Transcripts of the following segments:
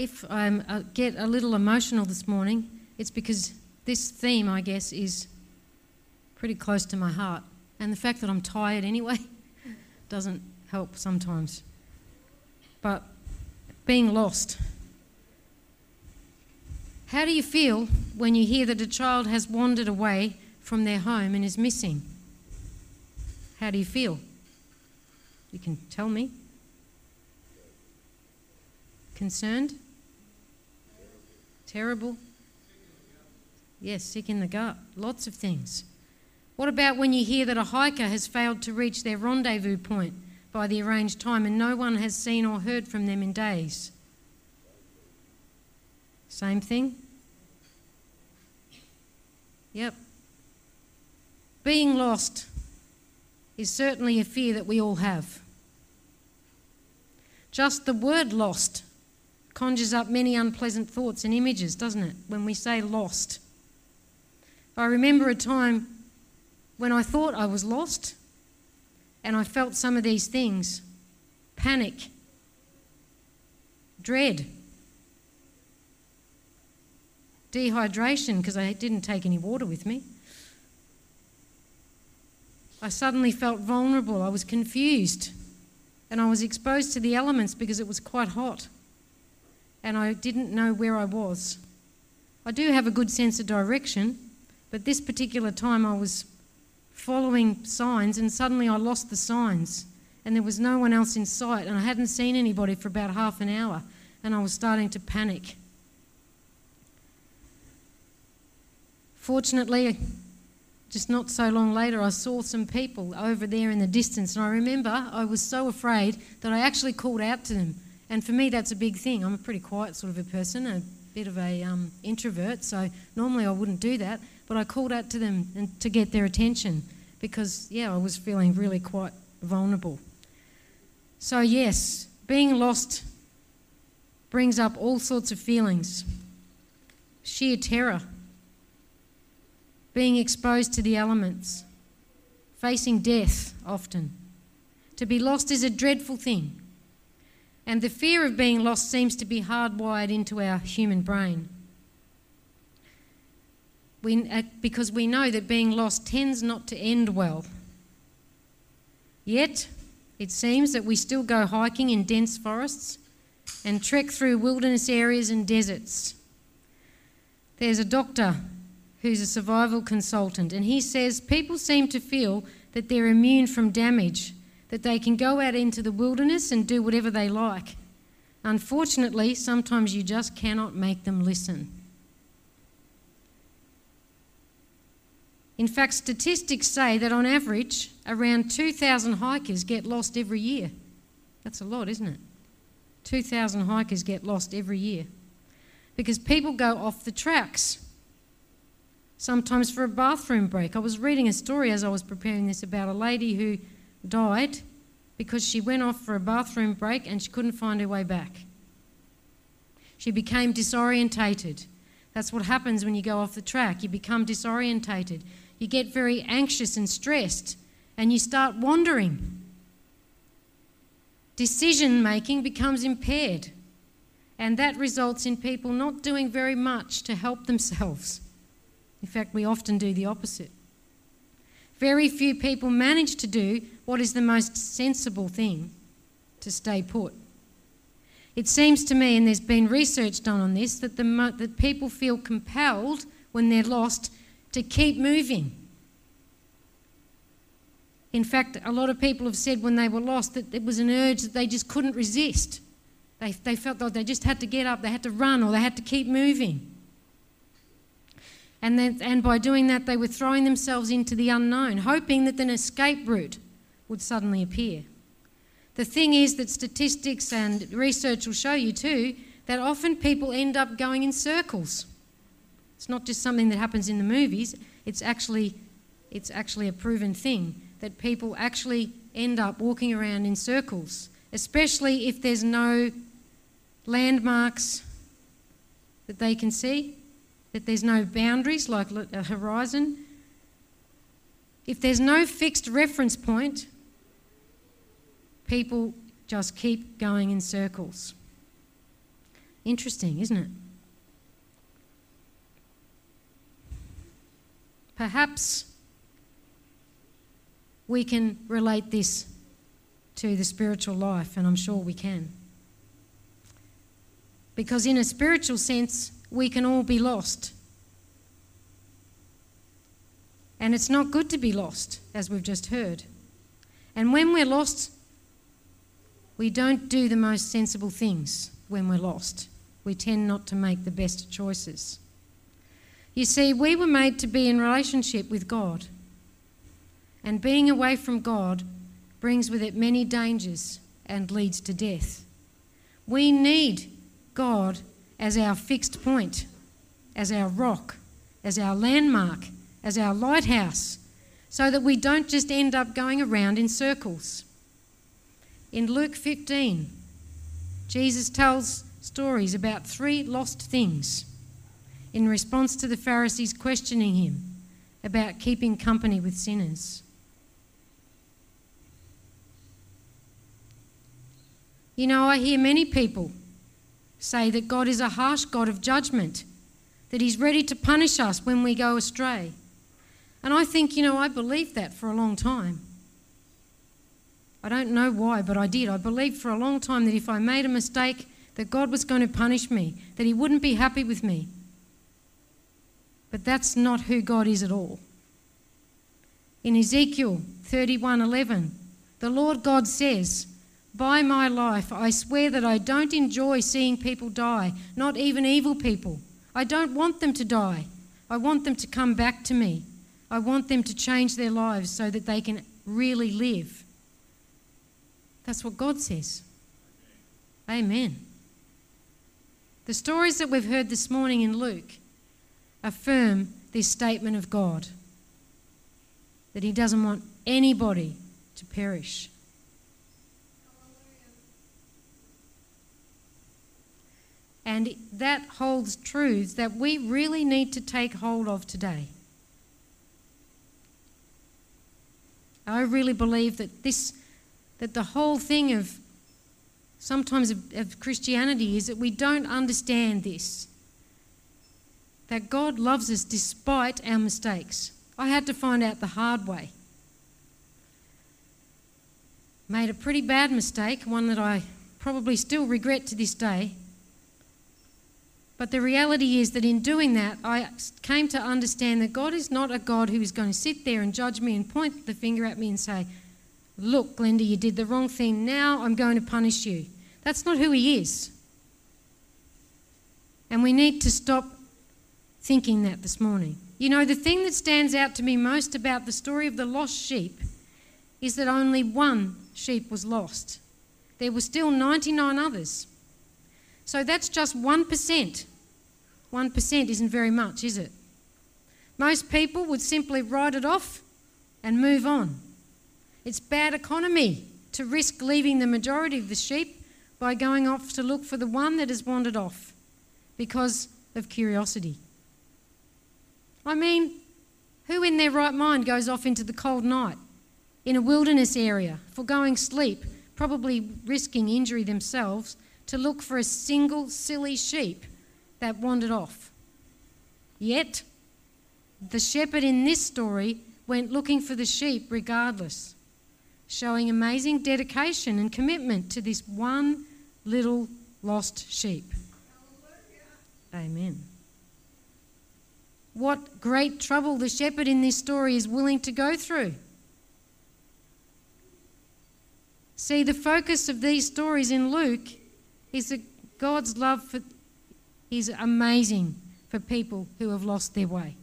If I get a little emotional this morning, it's because this theme, I guess, is pretty close to my heart. And the fact that I'm tired anyway doesn't help sometimes. But being lost. How do you feel when you hear that a child has wandered away from their home and is missing? How do you feel? You can tell me. Concerned? Terrible? Yes, sick in the gut. Lots of things. What about when you hear that a hiker has failed to reach their rendezvous point by the arranged time and no one has seen or heard from them in days? Same thing? Yep. Being lost is certainly a fear that we all have. Just the word lost conjures up many unpleasant thoughts and images, doesn't it, when we say lost? I remember a time when I thought I was lost and I felt some of these things: panic, dread, dehydration because I didn't take any water with me. I suddenly felt vulnerable. I was confused and I was exposed to the elements because it was quite hot and I didn't know where I was. I do have a good sense of direction, but this particular time I was following signs and suddenly I lost the signs and there was no one else in sight and I hadn't seen anybody for about half an hour and I was starting to panic. Fortunately, just not so long later, I saw some people over there in the distance and I remember I was so afraid that I actually called out to them. And for me, that's a big thing. I'm a pretty quiet sort of a person, a bit of a introvert, so normally I wouldn't do that. But I called out to them and to get their attention because, I was feeling really quite vulnerable. So yes, being lost brings up all sorts of feelings. Sheer terror, being exposed to the elements, facing death often. To be lost is a dreadful thing. And the fear of being lost seems to be hardwired into our human brain. Because we know that being lost tends not to end well. Yet, it seems that we still go hiking in dense forests and trek through wilderness areas and deserts. There's a doctor who's a survival consultant, and he says people seem to feel that they're immune from damage, that they can go out into the wilderness and do whatever they like. Unfortunately, sometimes you just cannot make them listen. In fact, statistics say that on average, around 2,000 hikers get lost every year. That's a lot, isn't it? 2,000 hikers get lost every year because people go off the tracks, sometimes for a bathroom break. I was reading a story as I was preparing this about a lady who died because she went off for a bathroom break and she couldn't find her way back. She became disorientated. That's what happens when you go off the track. You become disorientated. You get very anxious and stressed and you start wandering. Decision making becomes impaired and that results in people not doing very much to help themselves. In fact, we often do the opposite. Very few people manage to do what is the most sensible thing: to stay put. It seems to me, and there's been research done on this, that people feel compelled when they're lost to keep moving. In fact, a lot of people have said when they were lost that it was an urge that they just couldn't resist. They felt like they just had to get up, they had to run, or they had to keep moving. And by doing that, they were throwing themselves into the unknown, hoping that an escape route would suddenly appear. The thing is that statistics and research will show you too that often people end up going in circles. It's not just something that happens in the movies, it's actually a proven thing that people actually end up walking around in circles, especially if there's no landmarks that they can see, that there's no boundaries like a horizon. If there's no fixed reference point, people just keep going in circles. Interesting, isn't it? Perhaps we can relate this to the spiritual life, and I'm sure we can. Because in a spiritual sense, we can all be lost. And it's not good to be lost, as we've just heard. And when we're lost, we don't do the most sensible things when we're lost. We tend not to make the best choices. You see, we were made to be in relationship with God. And being away from God brings with it many dangers and leads to death. We need God as our fixed point, as our rock, as our landmark, as our lighthouse, so that we don't just end up going around in circles. In Luke 15, Jesus tells stories about 3 lost things in response to the Pharisees questioning him about keeping company with sinners. You know, I hear many people say that God is a harsh God of judgment, that he's ready to punish us when we go astray. And I think, I believed that for a long time. I don't know why, but I did. I believed for a long time that if I made a mistake, that God was going to punish me, that he wouldn't be happy with me. But that's not who God is at all. In Ezekiel 31:11, the Lord God says, "By my life, I swear that I don't enjoy seeing people die, not even evil people. I don't want them to die. I want them to come back to me. I want them to change their lives so that they can really live." That's what God says. Amen. The stories that we've heard this morning in Luke affirm this statement of God, that he doesn't want anybody to perish. And that holds truths that we really need to take hold of today. I really believe that the whole thing of Christianity is that we don't understand this. That God loves us despite our mistakes. I had to find out the hard way. Made a pretty bad mistake, one that I probably still regret to this day. But the reality is that in doing that, I came to understand that God is not a God who is going to sit there and judge me and point the finger at me and say, "Look, Glenda, you did the wrong thing. Now I'm going to punish you." That's not who he is. And we need to stop thinking that this morning. The thing that stands out to me most about the story of the lost sheep is that only one sheep was lost. There were still 99 others. So that's just 1%. 1% isn't very much, is it? Most people would simply write it off and move on. It's bad economy to risk leaving the majority of the sheep by going off to look for the one that has wandered off because of curiosity. I mean, who in their right mind goes off into the cold night in a wilderness area, foregoing sleep, probably risking injury themselves, to look for a single silly sheep that wandered off? Yet, the shepherd in this story went looking for the sheep regardless, showing amazing dedication and commitment to this one little lost sheep. Amen. What great trouble the shepherd in this story is willing to go through. See, the focus of these stories in Luke is that God's love is amazing for people who have lost their way.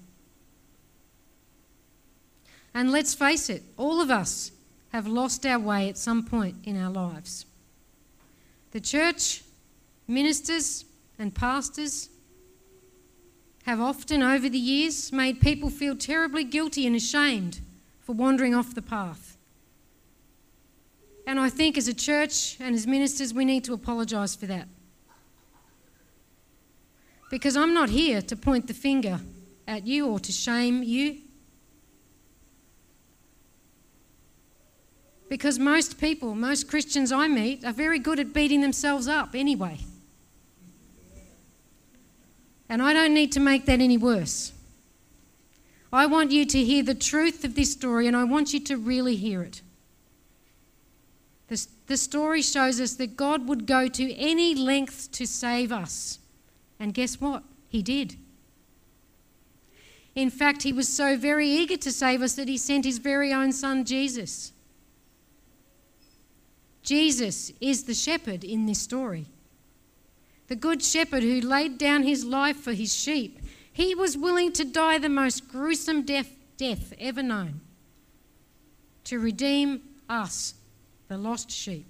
And let's face it, all of us have lost our way at some point in our lives. The church, ministers and pastors have often over the years made people feel terribly guilty and ashamed for wandering off the path. And I think as a church and as ministers, we need to apologise for that. Because I'm not here to point the finger at you or to shame you. Because most people, most Christians I meet, are very good at beating themselves up anyway. And I don't need to make that any worse. I want you to hear the truth of this story, and I want you to really hear it. The story shows us that God would go to any lengths to save us. And guess what? He did. In fact, he was so very eager to save us that he sent his very own son, Jesus. Jesus is the shepherd in this story. The good shepherd who laid down his life for his sheep. He was willing to die the most gruesome death ever known to redeem us, the lost sheep.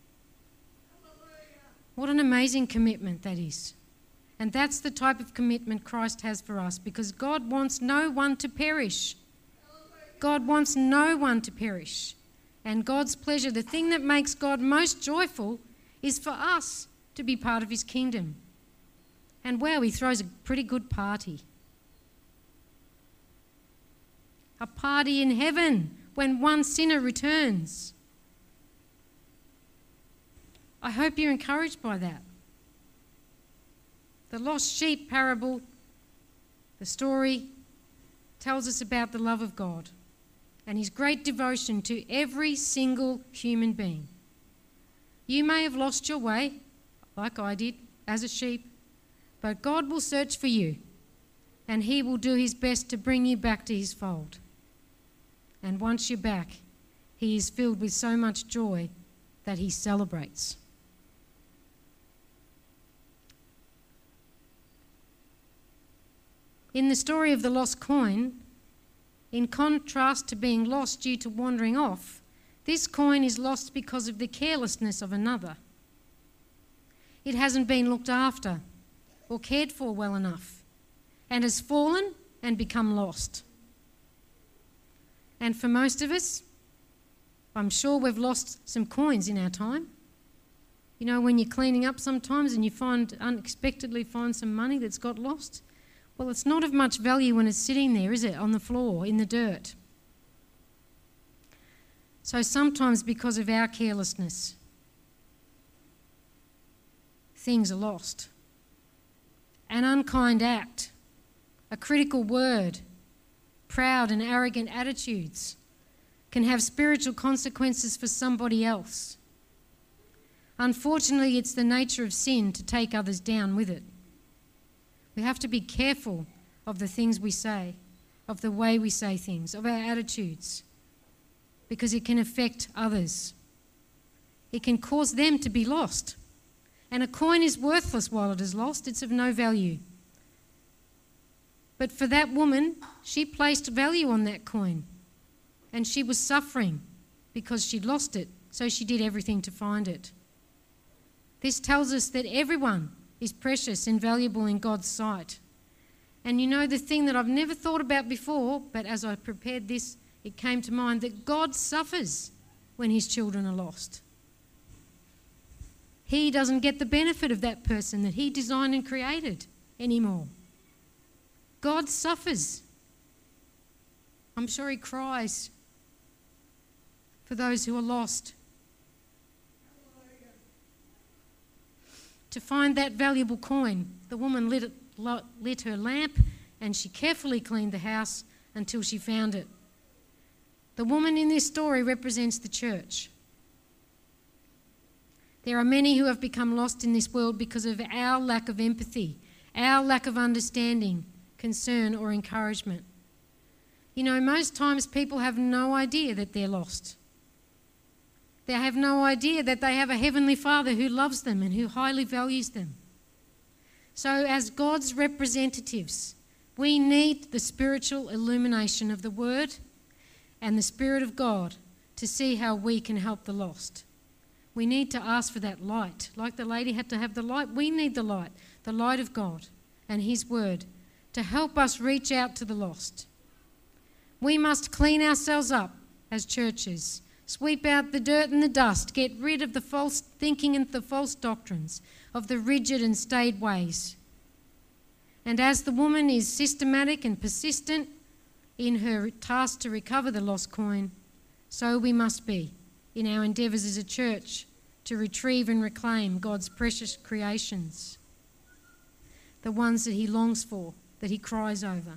What an amazing commitment that is. And that's the type of commitment Christ has for us, because God wants no one to perish. God wants no one to perish. And God's pleasure, the thing that makes God most joyful, is for us to be part of his kingdom. And wow, he throws a pretty good party. A party in heaven when one sinner returns. I hope you're encouraged by that. The lost sheep parable, the story, tells us about the love of God and his great devotion to every single human being. You may have lost your way, like I did, as a sheep, but God will search for you, and he will do his best to bring you back to his fold. And once you're back, he is filled with so much joy that he celebrates. In the story of the lost coin, in contrast to being lost due to wandering off, this coin is lost because of the carelessness of another. It hasn't been looked after or cared for well enough, and has fallen and become lost. And for most of us, I'm sure we've lost some coins in our time. You know, when you're cleaning up sometimes and you unexpectedly find some money that's got lost, well, it's not of much value when it's sitting there, is it, on the floor, in the dirt? So sometimes because of our carelessness, things are lost. An unkind act, a critical word, proud and arrogant attitudes can have spiritual consequences for somebody else. Unfortunately, it's the nature of sin to take others down with it. We have to be careful of the things we say, of the way we say things, of our attitudes, because it can affect others. It can cause them to be lost. And a coin is worthless while it is lost. It's of no value. But for that woman, she placed value on that coin, and she was suffering because she'd lost it, so she did everything to find it. This tells us that everyone is precious and valuable in God's sight. And you know, the thing that I've never thought about before, but as I prepared this, it came to mind, that God suffers when his children are lost. He doesn't get the benefit of that person that he designed and created anymore. God suffers. I'm sure he cries for those who are lost. To find that valuable coin, the woman lit her lamp and she carefully cleaned the house until she found it. The woman in this story represents the church. There are many who have become lost in this world because of our lack of empathy, our lack of understanding, concern or encouragement. You know, most times people have no idea that they're lost. They have no idea that they have a heavenly Father who loves them and who highly values them. So as God's representatives, we need the spiritual illumination of the Word and the Spirit of God to see how we can help the lost. We need to ask for that light. Like the lady had to have the light, we need the light of God and his Word to help us reach out to the lost. We must clean ourselves up as churches. Sweep out the dirt and the dust. Get rid of the false thinking and the false doctrines, of the rigid and staid ways. And as the woman is systematic and persistent in her task to recover the lost coin, so we must be in our endeavours as a church to retrieve and reclaim God's precious creations. the ones that he longs for, that he cries over.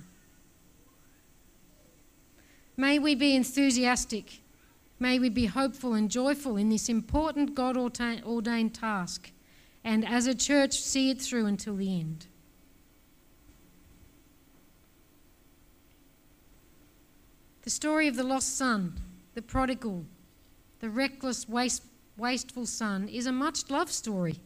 May we be enthusiastic. May we be hopeful and joyful in this important God-ordained task, and as a church see it through until the end. The story of the lost son, the prodigal, the reckless, wasteful son is a much-loved story.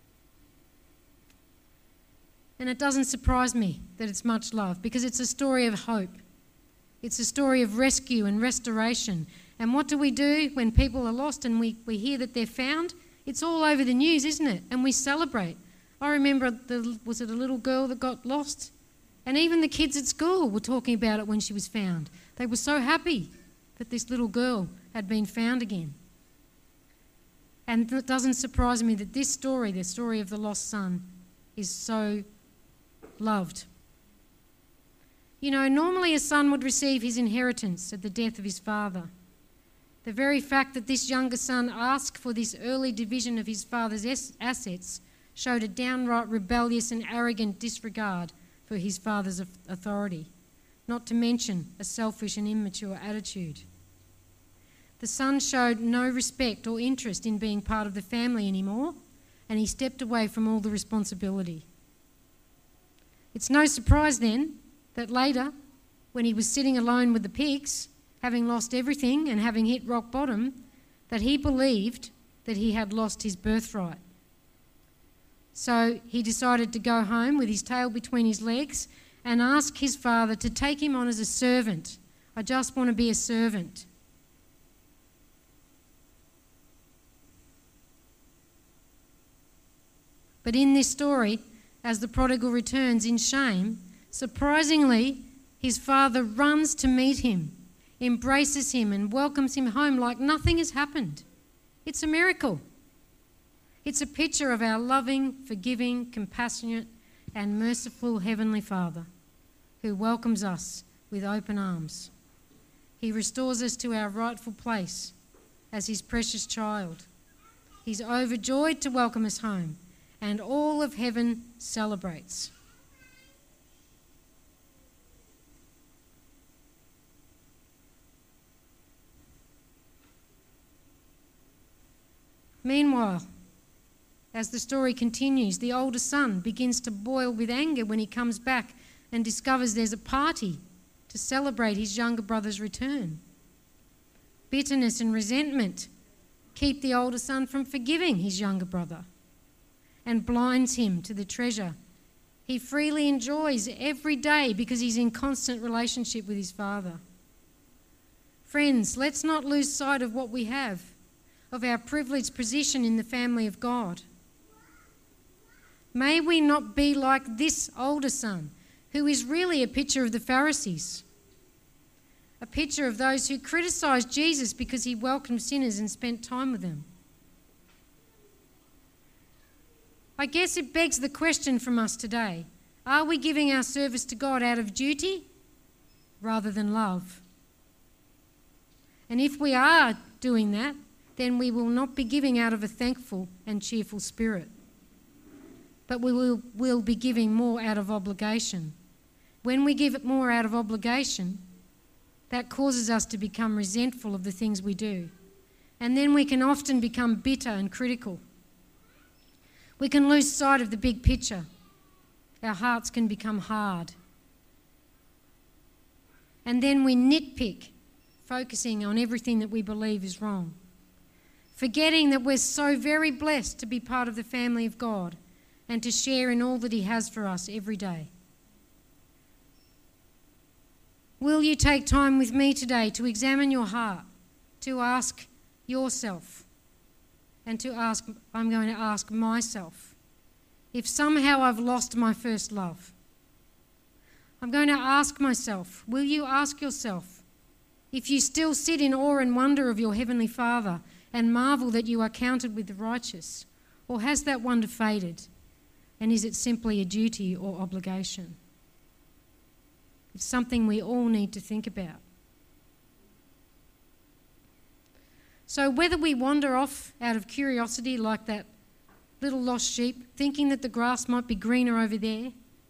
And it doesn't surprise me that it's much loved, because it's a story of hope. It's a story of rescue and restoration. And what do we do when people are lost and we hear that they're found? It's all over the news, isn't it? And we celebrate. I remember, was it a little girl that got lost? And even the kids at school were talking about it when she was found. They were so happy that this little girl had been found again. And it doesn't surprise me that this story, the story of the lost son, is so loved. You know, normally a son would receive his inheritance at the death of his father. The very fact that this younger son asked for this early division of his father's assets showed a downright rebellious and arrogant disregard for his father's authority, not to mention a selfish and immature attitude. The son showed no respect or interest in being part of the family anymore, and he stepped away from all the responsibility. It's no surprise then that later, when he was sitting alone with the pigs, having lost everything and having hit rock bottom, that he believed that he had lost his birthright. So he decided to go home with his tail between his legs and ask his father to take him on as a servant. I just want to be a servant. But in this story, as the prodigal returns in shame, surprisingly, his father runs to meet him, embraces him and welcomes him home like nothing has happened. It's a miracle. It's a picture of our loving, forgiving, compassionate and merciful Heavenly Father who welcomes us with open arms. He restores us to our rightful place as his precious child. He's overjoyed to welcome us home, and all of heaven celebrates. Meanwhile, as the story continues, the older son begins to boil with anger when he comes back and discovers there's a party to celebrate his younger brother's return. Bitterness and resentment keep the older son from forgiving his younger brother and blinds him to the treasure he freely enjoys every day because he's in constant relationship with his father. Friends, let's not lose sight of what we have, of our privileged position in the family of God. May we not be like this older son, who is really a picture of the Pharisees, a picture of those who criticised Jesus because he welcomed sinners and spent time with them. I guess it begs the question from us today, are we giving our service to God out of duty rather than love? And if we are doing that, then we will not be giving out of a thankful and cheerful spirit, but we will be giving more out of obligation. When we give it more out of obligation, that causes us to become resentful of the things we do, and then we can often become bitter and critical. We can lose sight of the big picture. Our hearts can become hard. And then we nitpick, focusing on everything that we believe is wrong, forgetting that we're so very blessed to be part of the family of God and to share in all that he has for us every day. Will you take time with me today to examine your heart, to ask yourself, and to ask, I'm going to ask myself, if somehow I've lost my first love? I'm going to ask myself, will you ask yourself, if you still sit in awe and wonder of your Heavenly Father and marvel that you are counted with the righteous, or has that wonder faded, and is it simply a duty or obligation? It's something we all need to think about. So whether we wander off out of curiosity like that little lost sheep, thinking that the grass might be greener over there,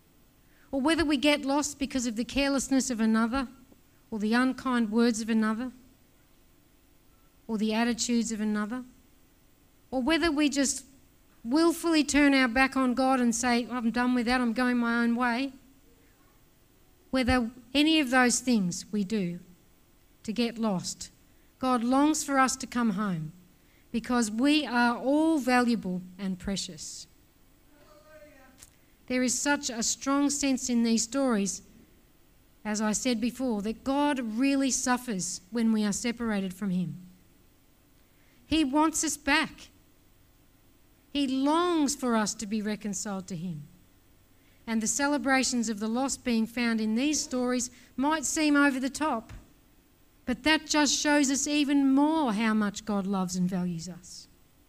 or whether we get lost because of the carelessness of another, or the unkind words of another, or the attitudes of another, or whether we just willfully turn our back on God and say, I'm done with that, I'm going my own way, whether any of those things we do to get lost, God longs for us to come home because we are all valuable and precious. There is such a strong sense in these stories, as I said before, that God really suffers when we are separated from him. He wants us back. He longs for us to be reconciled to him. And the celebrations of the lost being found in these stories might seem over the top, but that just shows us even more how much God loves and values us.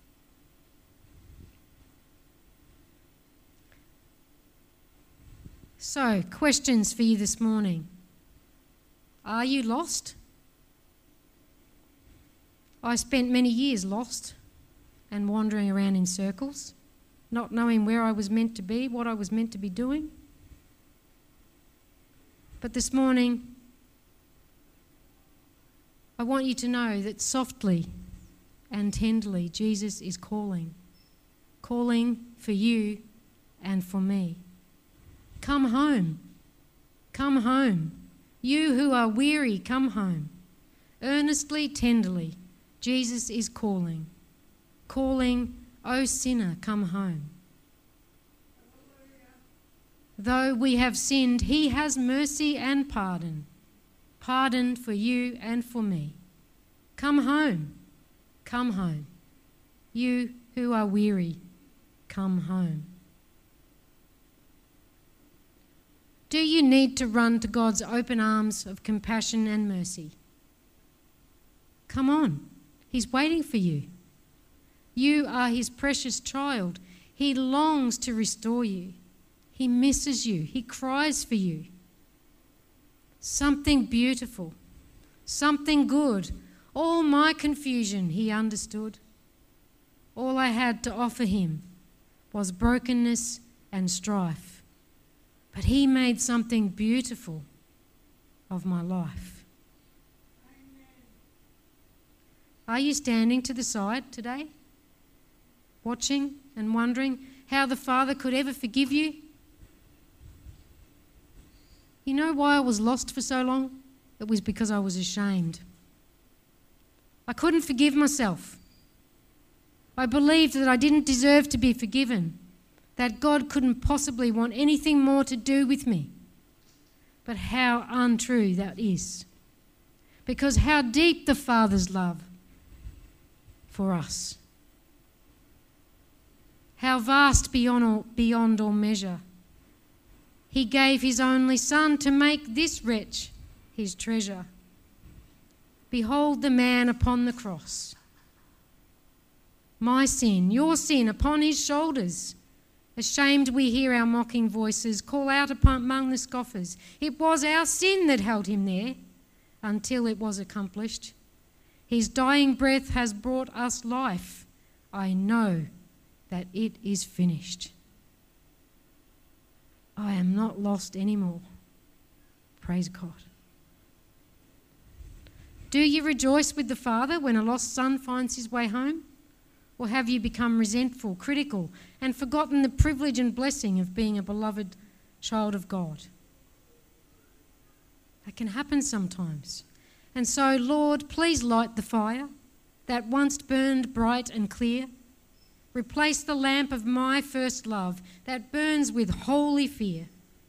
So, questions for you this morning. Are you lost? I spent many years lost and wandering around in circles, not knowing where I was meant to be, what I was meant to be doing. But this morning, I want you to know that softly and tenderly, Jesus is calling for you and for me. Come home. Come home. You who are weary, come home. Earnestly, tenderly, Jesus is calling. Calling, O sinner, come home. Though we have sinned, he has mercy and pardon. Pardon for you and for me. Come home. Come home. You who are weary, come home. Do you need to run to God's open arms of compassion and mercy? Come on. He's waiting for you. You are his precious child. He longs to restore you. He misses you. He cries for you. Something beautiful, something good. All my confusion he understood. All I had to offer him was brokenness and strife. But he made something beautiful of my life. Are you standing to the side today, watching and wondering how the Father could ever forgive you? You know why I was lost for so long? It was because I was ashamed. I couldn't forgive myself. I believed that I didn't deserve to be forgiven, that God couldn't possibly want anything more to do with me. But how untrue that is. Because how deep the Father's love for us. How vast beyond all measure. He gave his only Son to make this wretch his treasure. Behold the man upon the cross. My sin, your sin upon his shoulders. Ashamed we hear our mocking voices call out among the scoffers. It was our sin that held him there until it was accomplished. His dying breath has brought us life. I know that it is finished. I am not lost anymore. Praise God. Do you rejoice with the Father when a lost son finds his way home? Or have you become resentful, critical, and forgotten the privilege and blessing of being a beloved child of God? That can happen sometimes. And so, Lord, please light the fire that once burned bright and clear. Replace the lamp of my first love that burns with holy fear.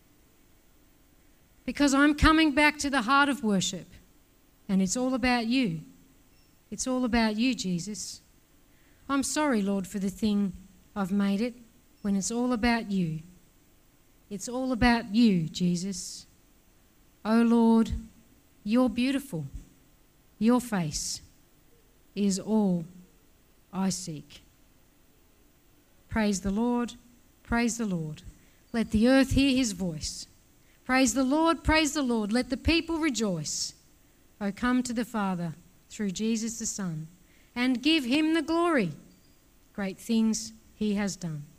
Because I'm coming back to the heart of worship, and it's all about you. It's all about you, Jesus. I'm sorry, Lord, for the thing I've made it when it's all about you. It's all about you, Jesus. Oh, Lord, you're beautiful. Your face is all I seek. Praise the Lord, praise the Lord. Let the earth hear his voice. Praise the Lord, let the people rejoice. Oh, come to the Father through Jesus the Son and give him the glory. Great things he has done.